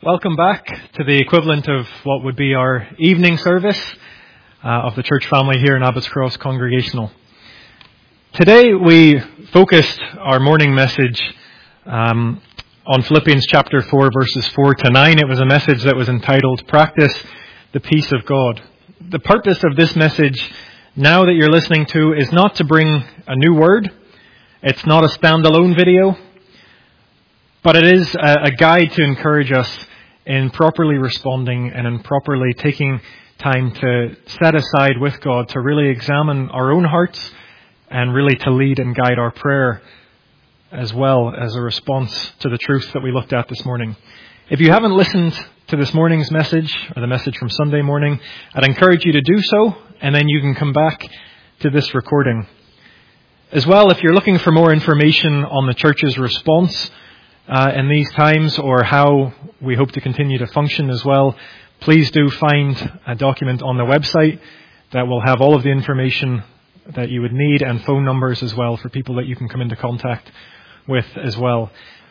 Welcome back to the equivalent of what would be our evening service of the church family here in Abbots Cross Congregational. Today we focused our morning message on Philippians chapter 4 verses 4 to 9. It was a message that was entitled Practice the Peace of God. The purpose of this message now that you're listening to is not to bring a new word. It's not a standalone video. But it is a guide to encourage us in properly responding and in properly taking time to set aside with God to really examine our own hearts and really to lead and guide our prayer as well as a response to the truths that we looked at this morning. If you haven't listened to this morning's message or the message from Sunday morning, I'd encourage you to do so, and then you can come back to this recording. As well, if you're looking for more information on the church's response in these times, or how we hope to continue to function as well, please do find a document on the website that will have all of the information that you would need and phone numbers as well for people that you can come into contact with as well.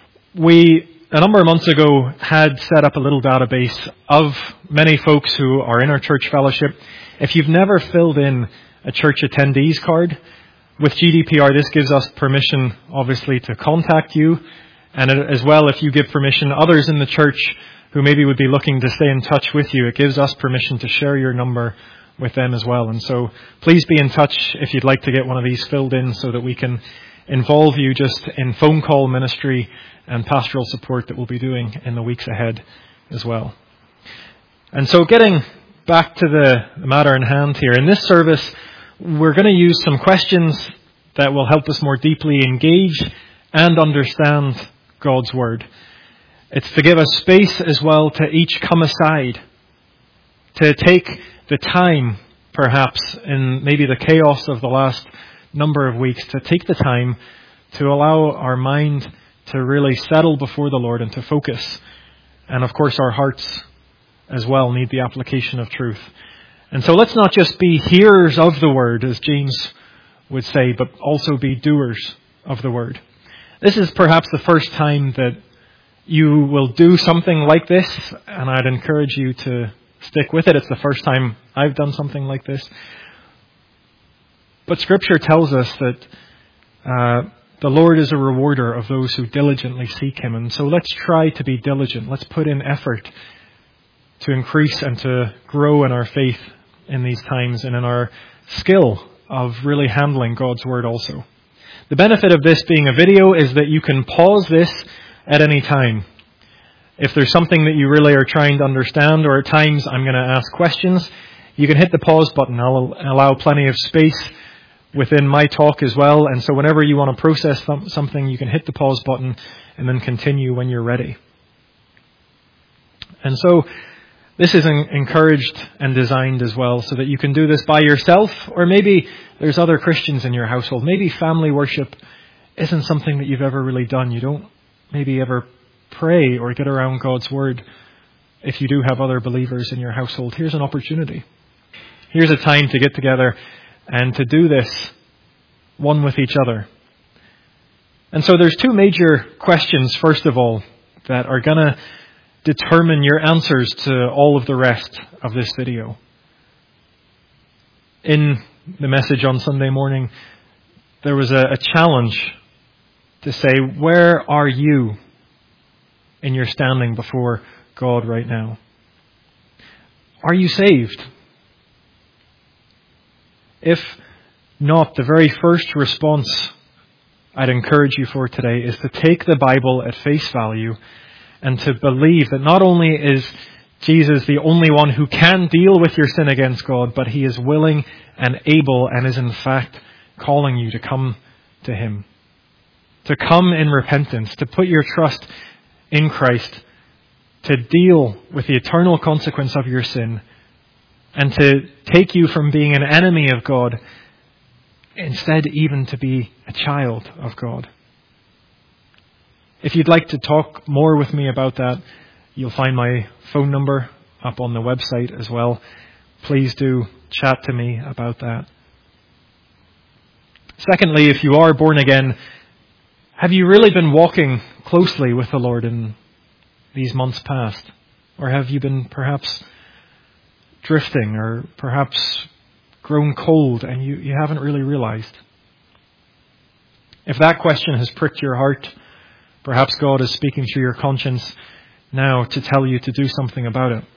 We, a number of months ago, had set up a little database of many folks who are in our church fellowship. If you've never filled in a church attendees card, with GDPR, this gives us permission, obviously, to contact you. And as well, if you give permission, others in the church who maybe would be looking to stay in touch with you, it gives us permission to share your number with them as well. And so please be in touch if you'd like to get one of these filled in so that we can involve you just in phone call ministry and pastoral support that we'll be doing in the weeks ahead as well. And so getting back to the matter in hand here, in this service, we're going to use some questions that will help us more deeply engage and understand God's Word. It's to give us space as well to each come aside, to take the time, perhaps, in maybe the chaos of the last number of weeks, to take the time to allow our mind to really settle before the Lord and to focus. And of course, our hearts as well need the application of truth. And so let's not just be hearers of the Word, as James would say, but also be doers of the Word. This is perhaps the first time that you will do something like this, and I'd encourage you to stick with it. It's the first time I've done something like this. But Scripture tells us that the Lord is a rewarder of those who diligently seek Him. And so let's try to be diligent. Let's put in effort to increase and to grow in our faith in these times and in our skill of really handling God's Word also. The benefit of this being a video is that you can pause this at any time. If there's something that you really are trying to understand, or at times I'm going to ask questions, you can hit the pause button. I'll allow plenty of space within my talk as well. And so whenever you want to process something, you can hit the pause button and then continue when you're ready. And so this is encouraged and designed as well so that you can do this by yourself, or maybe there's other Christians in your household. Maybe family worship isn't something that you've ever really done. You don't maybe ever pray or get around God's Word. If you do have other believers in your household, here's an opportunity. Here's a time to get together and to do this one with each other. And so there's two major questions, first of all, that are going to determine your answers to all of the rest of this video. In the message on Sunday morning, there was a challenge to say, where are you in your standing before God right now? Are you saved? If not, the very first response I'd encourage you for today is to take the Bible at face value and to believe that not only is Jesus the only one who can deal with your sin against God, but He is willing and able and is in fact calling you to come to Him. To come in repentance, to put your trust in Christ, to deal with the eternal consequence of your sin, and to take you from being an enemy of God, instead even to be a child of God. If you'd like to talk more with me about that, you'll find my phone number up on the website as well. Please do chat to me about that. Secondly, if you are born again, have you really been walking closely with the Lord in these months past? Or have you been perhaps drifting or perhaps grown cold and you haven't really realized? If that question has pricked your heart, perhaps God is speaking through your conscience now to tell you to do something about it.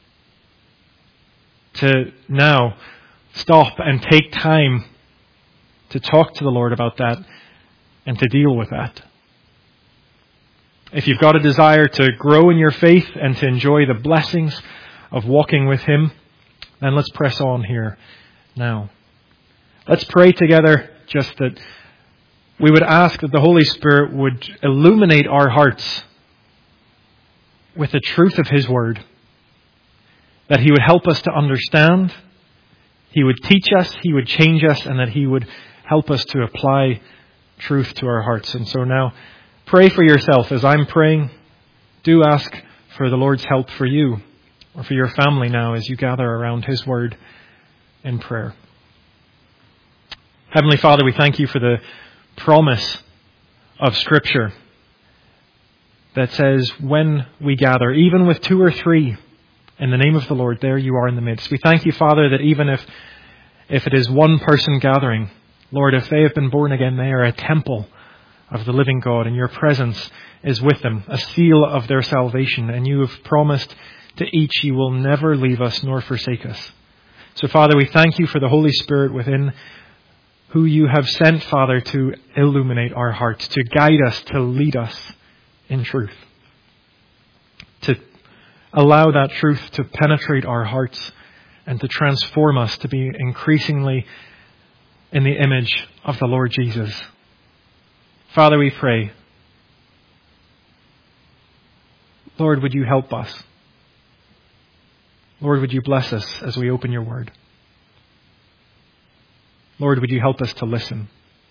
To now stop and take time to talk to the Lord about that and to deal with that. If you've got a desire to grow in your faith and to enjoy the blessings of walking with Him, then let's press on here now. Let's pray together just that we would ask that the Holy Spirit would illuminate our hearts with the truth of His Word. That He would help us to understand, He would teach us, He would change us, and that He would help us to apply truth to our hearts. And so now, pray for yourself as I'm praying. Do ask for the Lord's help for you or for your family now as you gather around His Word in prayer. Heavenly Father, we thank You for the promise of Scripture that says when we gather, even with 2 or 3, in the name of the Lord, there You are in the midst. We thank You, Father, that even if it is one person gathering, Lord, if they have been born again, they are a temple of the living God, and Your presence is with them, a seal of their salvation. And You have promised to each You will never leave us nor forsake us. So, Father, we thank You for the Holy Spirit within, who You have sent, Father, to illuminate our hearts, to guide us, to lead us in truth, to allow that truth to penetrate our hearts and to transform us to be increasingly in the image of the Lord Jesus. Father, we pray, Lord, would You help us? Lord, would You bless us as we open Your Word? Lord, would You help us to listen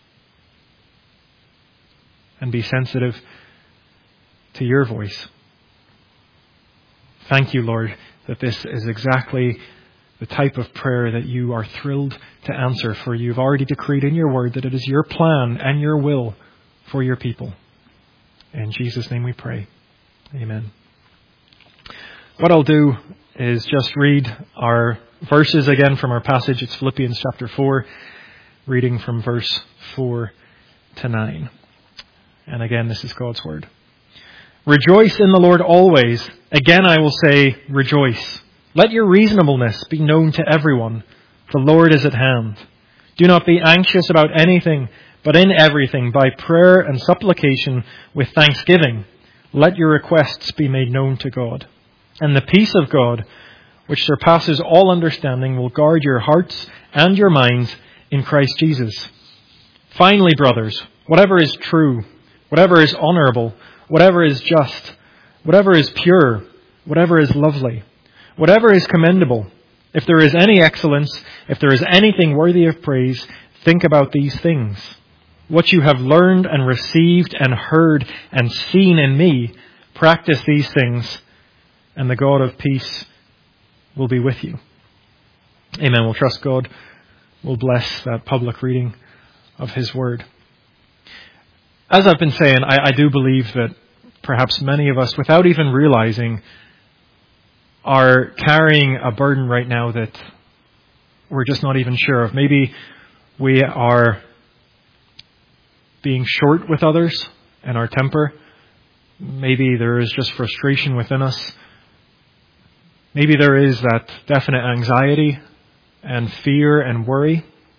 and be sensitive to Your voice? Thank You, Lord, that this is exactly the type of prayer that You are thrilled to answer, for You've already decreed in Your Word that it is Your plan and Your will for Your people. In Jesus' name we pray. Amen. What I'll do is just read our verses again from our passage. It's Philippians chapter 4, reading from verse 4 to 9. And again, this is God's Word. Rejoice in the Lord always. Again, I will say, rejoice. Let your reasonableness be known to everyone. The Lord is at hand. Do not be anxious about anything, but in everything, by prayer and supplication with thanksgiving, let your requests be made known to God. And the peace of God, which surpasses all understanding, will guard your hearts and your minds in Christ Jesus. Finally, brothers, whatever is true, whatever is honorable, whatever is just, whatever is pure, whatever is lovely, whatever is commendable, if there is any excellence, if there is anything worthy of praise, think about these things. What you have learned and received and heard and seen in me, practice these things, and the God of peace will be with you. Amen. We'll trust God will bless that public reading of His Word. As I've been saying, I do believe that perhaps many of us, without even realizing, are carrying a burden right now that we're just not even sure of. Maybe we are being short with others and our temper. Maybe there is just frustration within us. Maybe there is that definite anxiety and fear and worry.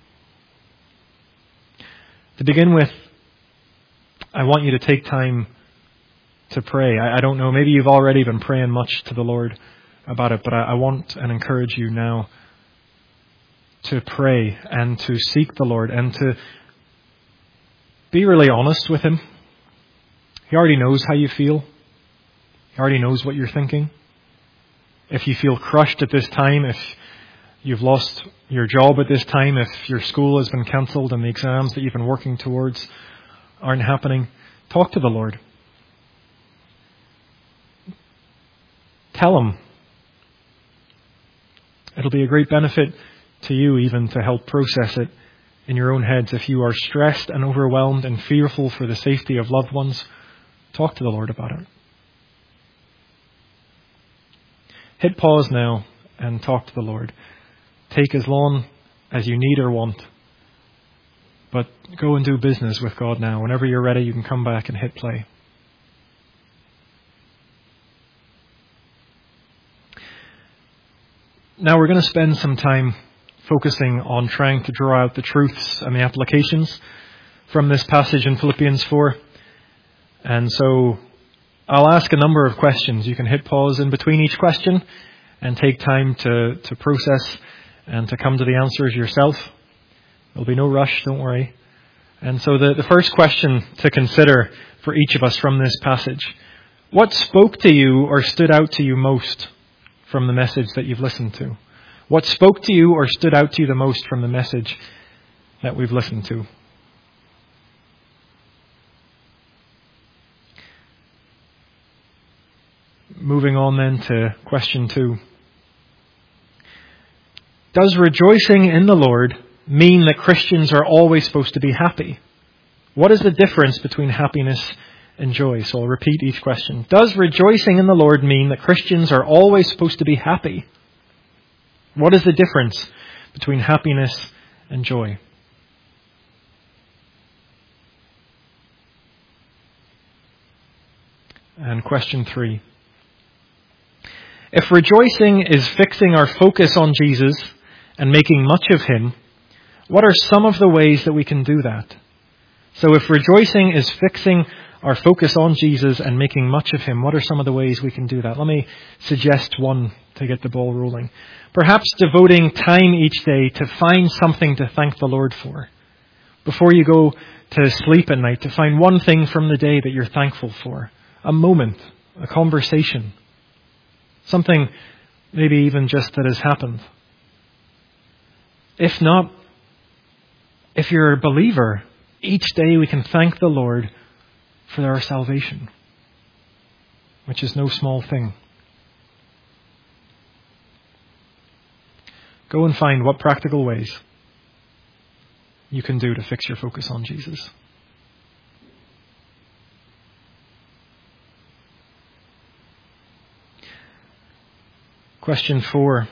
To begin with, I want you to take time to pray. I don't know, maybe you've already been praying much to the Lord about it, but I want and encourage you now to pray and to seek the Lord and to be really honest with Him. He already knows how you feel. He already knows what you're thinking. If you feel crushed at this time, if you've lost your job at this time, if your school has been cancelled and the exams that you've been working towards aren't happening, talk to the Lord. Tell Him. It'll be a great benefit to you even to help process it in your own heads. If you are stressed and overwhelmed and fearful for the safety of loved ones, talk to the Lord about it. hit pause now and talk to the Lord. Take as long as you need or want. But go and do business with God now. Whenever you're ready, you can come back and hit play. Now we're going to spend some time focusing on trying to draw out the truths and the applications from this passage in Philippians 4. And so I'll ask a number of questions. You can hit pause in between each question and take time to process and to come to the answers yourself. There'll be no rush, don't worry. And so the first question to consider for each of us from this passage: what spoke to you or stood out to you most from the message that you've listened to? What spoke to you or stood out to you the most from the message that we've listened to? Moving on then to question 2. Does rejoicing in the Lord mean that Christians are always supposed to be happy? What is the difference between happiness and joy? So I'll repeat each question. Does rejoicing in the Lord mean that Christians are always supposed to be happy? What is the difference between happiness and joy? And question 3. If rejoicing is fixing our focus on Jesus and making much of Him, what are some of the ways that we can do that? So if rejoicing is fixing our focus on Jesus and making much of Him, what are some of the ways we can do that? Let me suggest one to get the ball rolling. Perhaps devoting time each day to find something to thank the Lord for. Before you go to sleep at night, to find one thing from the day that you're thankful for. A moment, a conversation, something maybe even just that has happened. If not, if you're a believer, each day we can thank the Lord for our salvation, which is no small thing. Go and find what practical ways you can do to fix your focus on Jesus. Question 4.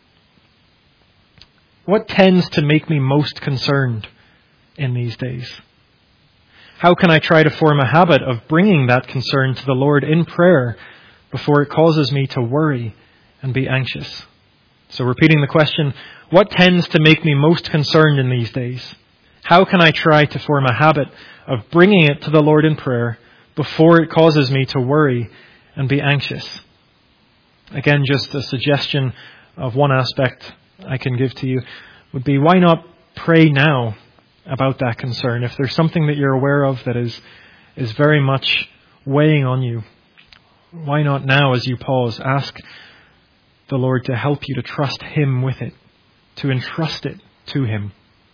What tends to make me most concerned in these days? How can I try to form a habit of bringing that concern to the Lord in prayer before it causes me to worry and be anxious? So repeating the question, what tends to make me most concerned in these days? How can I try to form a habit of bringing it to the Lord in prayer before it causes me to worry and be anxious? Again, just a suggestion of one aspect I can give to you would be, why not pray now about that concern? If there's something that you're aware of that is very much weighing on you, why not now, as you pause, ask the Lord to help you to trust Him with it, to entrust it to Him.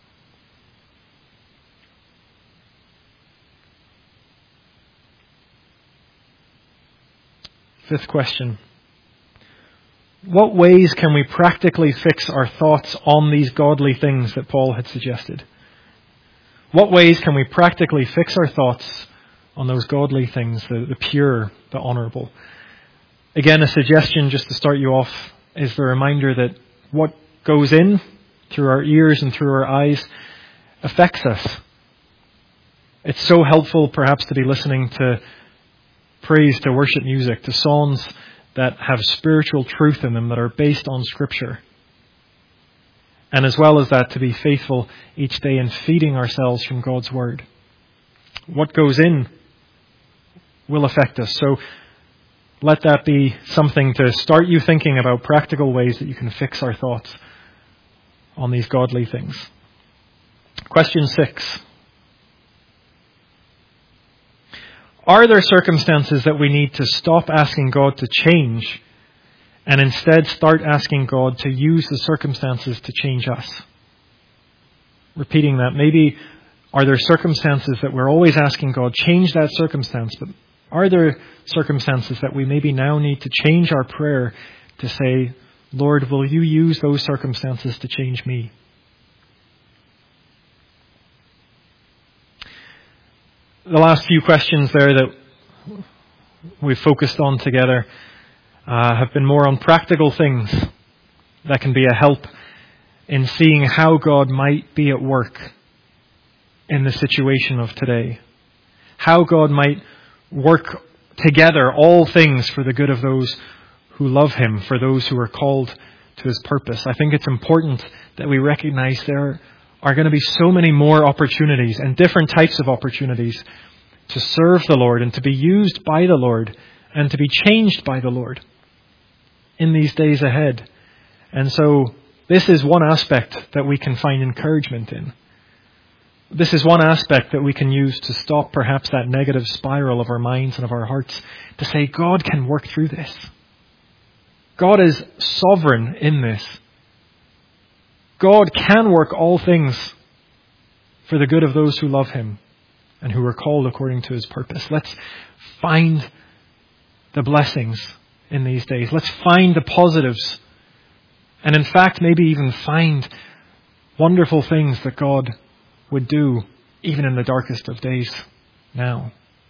Fifth question. What ways can we practically fix our thoughts on these godly things that Paul had suggested? What ways can we practically fix our thoughts on those godly things, the pure, the honourable? Again, a suggestion just to start you off is the reminder that what goes in through our ears and through our eyes affects us. It's so helpful perhaps to be listening to praise, to worship music, to songs that have spiritual truth in them that are based on Scripture. And as well as that, to be faithful each day in feeding ourselves from God's Word. What goes in will affect us. So let that be something to start you thinking about practical ways that you can fix our thoughts on these godly things. Question 6. Are there circumstances that we need to stop asking God to change and instead start asking God to use the circumstances to change us? Repeating that, maybe are there circumstances that we're always asking God, change that circumstance, but are there circumstances that we maybe now need to change our prayer to say, Lord, will you use those circumstances to change me? The last few questions there that we've focused on together, have been more on practical things that can be a help in seeing how God might be at work in the situation of today. How God might work together all things for the good of those who love Him, for those who are called to His purpose. I think it's important that we recognize there are going to be so many more opportunities and different types of opportunities to serve the Lord and to be used by the Lord and to be changed by the Lord in these days ahead. And so this is one aspect that we can find encouragement in. This is one aspect that we can use to stop perhaps that negative spiral of our minds and of our hearts, to say God can work through this. God is sovereign in this. God can work all things for the good of those who love Him and who are called according to His purpose. Let's find the blessings in these days. Let's find the positives. And in fact, maybe even find wonderful things that God would do even in the darkest of days now.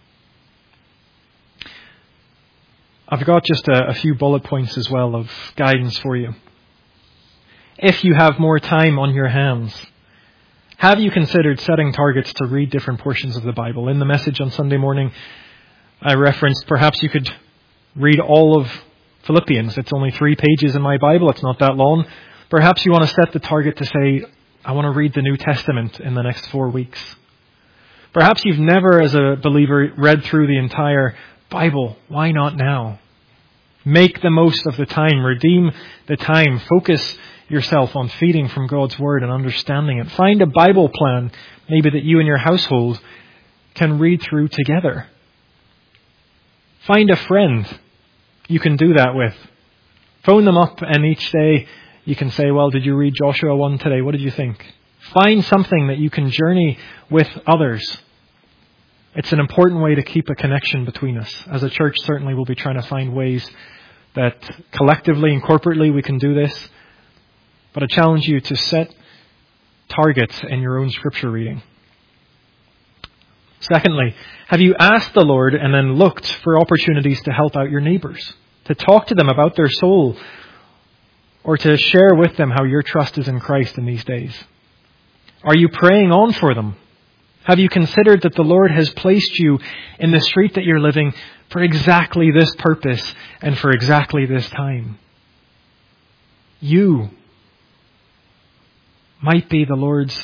I've got just a few bullet points as well of guidance for you. If you have more time on your hands, have you considered setting targets to read different portions of the Bible? In the message on Sunday morning, I referenced perhaps you could read all of Philippians. It's only 3 pages in my Bible. It's not that long. Perhaps you want to set the target to say, I want to read the New Testament in the next 4 weeks. Perhaps you've never, as a believer, read through the entire Bible. Why not now? Make the most of the time. Redeem the time. Focus yourself on feeding from God's Word and understanding it. Find a Bible plan, maybe that you and your household can read through together. Find a friend you can do that with. Phone them up, and each day you can say, well, did you read Joshua 1 today? What did you think? Find something that you can journey with others. It's an important way to keep a connection between us. As a church, certainly we'll be trying to find ways that collectively and corporately we can do this. But I challenge you to set targets in your own scripture reading. Secondly, have you asked the Lord and then looked for opportunities to help out your neighbours? To talk to them about their soul, or to share with them how your trust is in Christ in these days? Are you praying on for them? Have you considered that the Lord has placed you in the street that you're living for exactly this purpose and for exactly this time? You might be the Lord's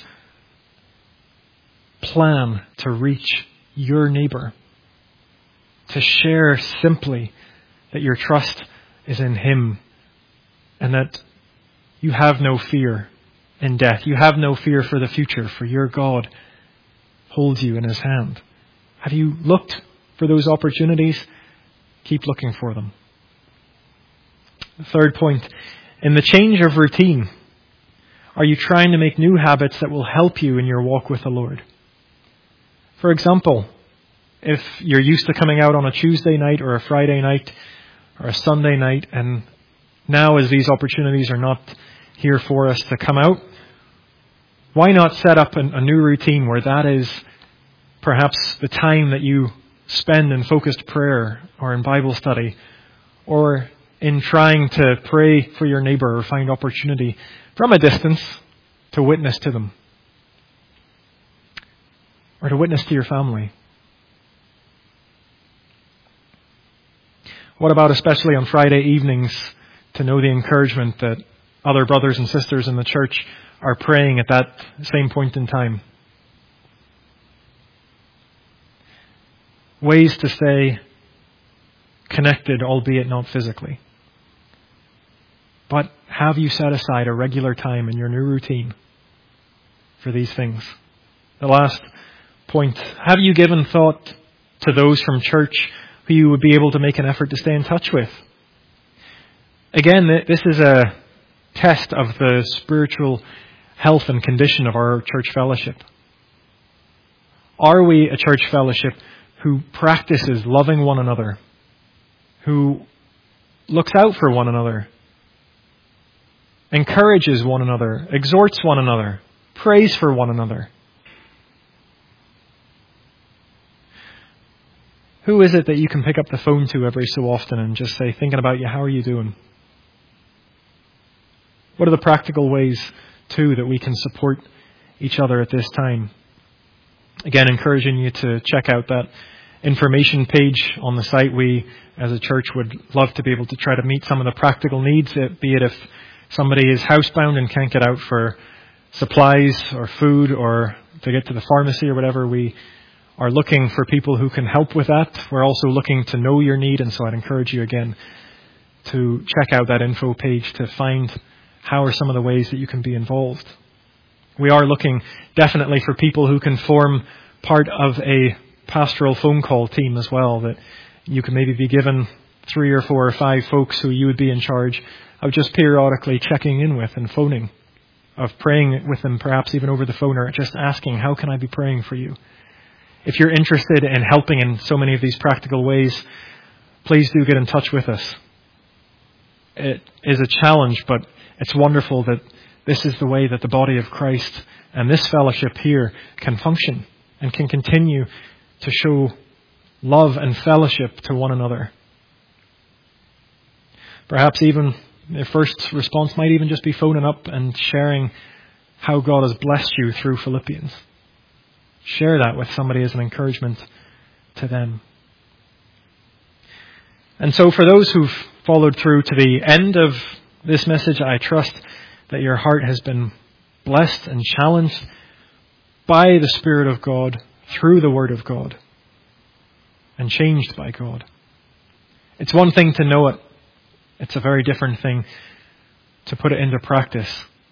plan to reach your neighbour, to share simply that your trust is in Him and that you have no fear in death. You have no fear for the future, for your God holds you in His hand. Have you looked for those opportunities? Keep looking for them. The third point, in the change of routine, are you trying to make new habits that will help you in your walk with the Lord? For example, if you're used to coming out on a Tuesday night or a Friday night or a Sunday night, and now as these opportunities are not here for us to come out, why not set up a new routine where that is perhaps the time that you spend in focused prayer or in Bible study, or in trying to pray for your neighbour or find opportunity from a distance to witness to them, or to witness to your family? What about especially on Friday evenings to know the encouragement that other brothers and sisters in the church are praying at that same point in time? Ways to stay connected, albeit not physically. But have you set aside a regular time in your new routine for these things? The last point, have you given thought to those from church who you would be able to make an effort to stay in touch with? Again, this is a test of the spiritual health and condition of our church fellowship. Are we a church fellowship who practices loving one another, who looks out for one another, encourages one another, exhorts one another, prays for one another? Who is it that you can pick up the phone to every so often and just say, thinking about you, how are you doing? What are the practical ways, too, that we can support each other at this time? Again, encouraging you to check out that information page on the site. We, as a church, would love to be able to try to meet some of the practical needs, be it if somebody is housebound and can't get out for supplies or food or to get to the pharmacy or whatever. We are looking for people who can help with that. We're also looking to know your need, and so I'd encourage you again to check out that info page to find how are some of the ways that you can be involved. We are looking definitely for people who can form part of a pastoral phone call team as well, that you can maybe be given 3 or 4 or 5 folks who you would be in charge of just periodically checking in with and phoning, of praying with them perhaps even over the phone, or just asking, how can I be praying for you? If you're interested in helping in so many of these practical ways, please do get in touch with us. It is a challenge, but it's wonderful that this is the way that the body of Christ and this fellowship here can function and can continue to show love and fellowship to one another. Perhaps even the first response might even just be phoning up and sharing how God has blessed you through Philippians. Share that with somebody as an encouragement to them. And so for those who've followed through to the end of this message, I trust that your heart has been blessed and challenged by the Spirit of God through the Word of God and changed by God. It's one thing to know it. It's a very different thing to put it into practice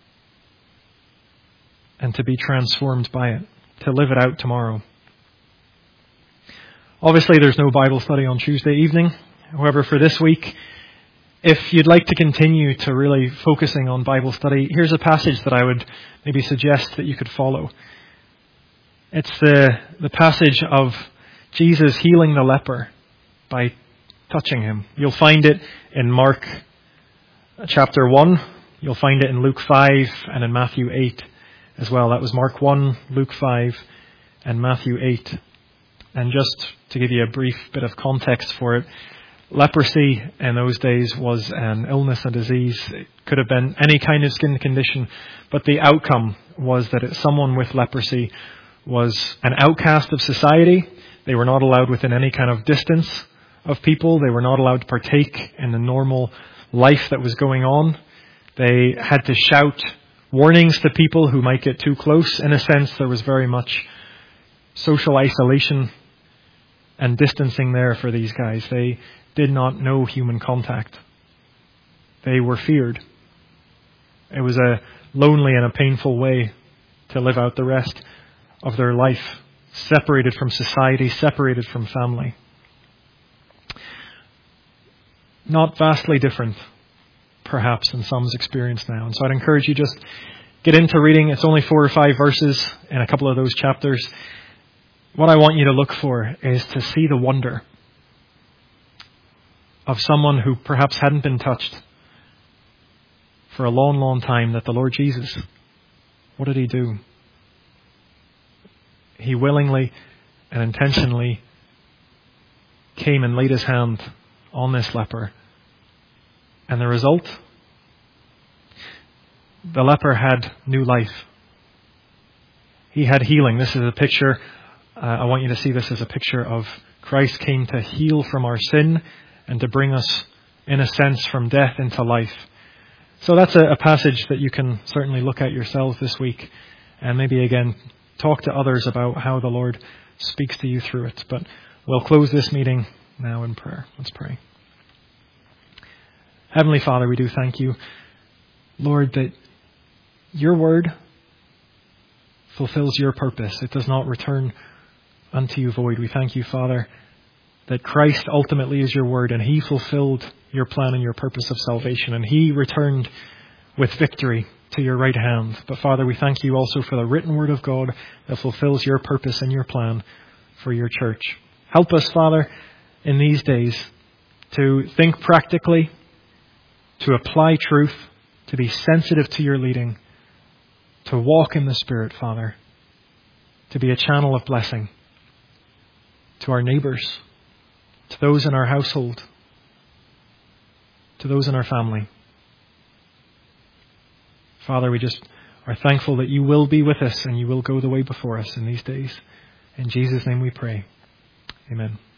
and to be transformed by it, to live it out tomorrow. Obviously, there's no Bible study on Tuesday evening. However, for this week, if you'd like to continue to really focusing on Bible study, here's a passage that I would maybe suggest that you could follow. It's the passage of Jesus healing the leper by touching him. You'll find it in Mark chapter 1. You'll find it in Luke 5 and in Matthew 8 as well. That was Mark 1, Luke 5 and Matthew 8. And just to give you a brief bit of context for it, leprosy in those days was an illness, a disease. It could have been any kind of skin condition, but the outcome was that someone with leprosy was an outcast of society. They were not allowed within any kind of distance of people. They were not allowed to partake in the normal life that was going on. They had to shout warnings to people who might get too close. In a sense, there was very much social isolation and distancing there for these guys. They did not know human contact. They were feared. It was a lonely and a painful way to live out the rest of their life, separated from society, separated from family. Not vastly different, perhaps, than some's experience now. And so I'd encourage you just get into reading. It's only 4 or 5 verses in a couple of those chapters. What I want you to look for is to see the wonder of someone who perhaps hadn't been touched for a long, long time, that the Lord Jesus, what did he do? He willingly and intentionally came and laid his hand on this leper. And the result? The leper had new life. He had healing. This is a picture, I want you to see this as a picture of Christ came to heal from our sin and to bring us, in a sense, from death into life. So that's a passage that you can certainly look at yourselves this week, and maybe again talk to others about how the Lord speaks to you through it. But we'll close this meeting now in prayer. Let's pray. Heavenly Father, we do thank you, Lord, that your word fulfills your purpose. It does not return unto you void. We thank you, Father, that Christ ultimately is your word, and he fulfilled your plan and your purpose of salvation, and he returned with victory to your right hand. But Father, we thank you also for the written word of God that fulfills your purpose and your plan for your church. Help us, Father, in these days to think practically, to apply truth, to be sensitive to your leading, to walk in the Spirit, Father, to be a channel of blessing to our neighbours, those in our household, to those in our family. Father, we just are thankful that you will be with us and you will go the way before us in these days. In Jesus' name we pray. Amen.